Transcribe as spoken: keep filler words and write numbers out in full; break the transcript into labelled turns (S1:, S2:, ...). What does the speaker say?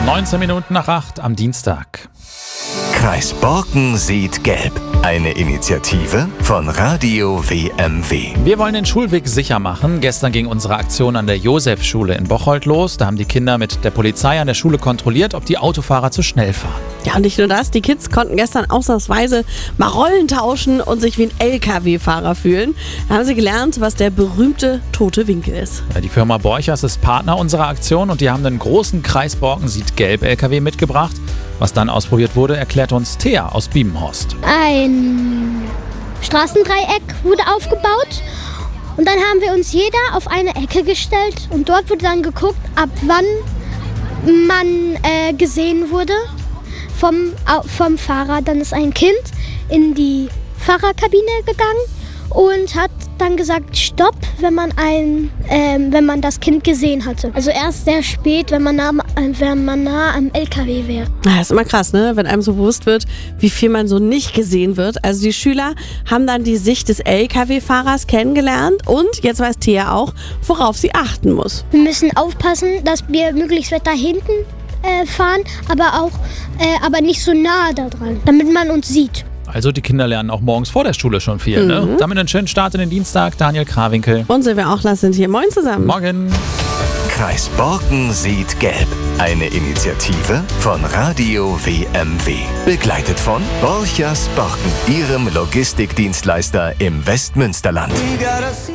S1: neunzehn Minuten nach acht am Dienstag.
S2: Kreis Borken sieht gelb. Eine Initiative von Radio W M W.
S1: Wir wollen den Schulweg sicher machen. Gestern ging unsere Aktion an der Josefschule in Bocholt los. Da haben die Kinder mit der Polizei an der Schule kontrolliert, ob die Autofahrer zu schnell fahren.
S3: Ja, und nicht nur das, die Kids konnten gestern ausnahmsweise mal Rollen tauschen und sich wie ein L K W-Fahrer fühlen. Da haben sie gelernt, was der berühmte tote Winkel ist.
S1: Ja, die Firma Borchers ist Partner unserer Aktion und die haben einen großen Kreis Borken sieht gelb L K W mitgebracht. Was dann ausprobiert wurde, erklärt uns Thea aus Biemenhorst.
S4: Ein Straßendreieck wurde aufgebaut und dann haben wir uns jeder auf eine Ecke gestellt und dort wurde dann geguckt, ab wann man äh, gesehen wurde vom, vom Fahrer. Dann ist ein Kind in die Fahrerkabine gegangen und hat dann gesagt, stopp, wenn man ein, äh, wenn man das Kind gesehen hatte. Also erst sehr spät, wenn man nah, wenn man nah am L K W wäre.
S3: Das ist immer krass, ne? Wenn einem so bewusst wird, wie viel man so nicht gesehen wird. Also die Schüler haben dann die Sicht des L K W-Fahrers kennengelernt und jetzt weiß Thea auch, worauf sie achten muss.
S4: Wir müssen aufpassen, dass wir möglichst weiter hinten äh, fahren, aber auch, äh, aber nicht so nah da dran, damit man uns sieht.
S1: Also die Kinder lernen auch morgens vor der Schule schon viel. Mhm. Ne? Damit einen schönen Start in den Dienstag. Daniel Krawinkel.
S3: Und Silvia Ochler sind hier. Moin zusammen.
S1: Morgen.
S2: Kreis Borken sieht gelb. Eine Initiative von Radio W M W. Begleitet von Borchers Borken, ihrem Logistikdienstleister im Westmünsterland.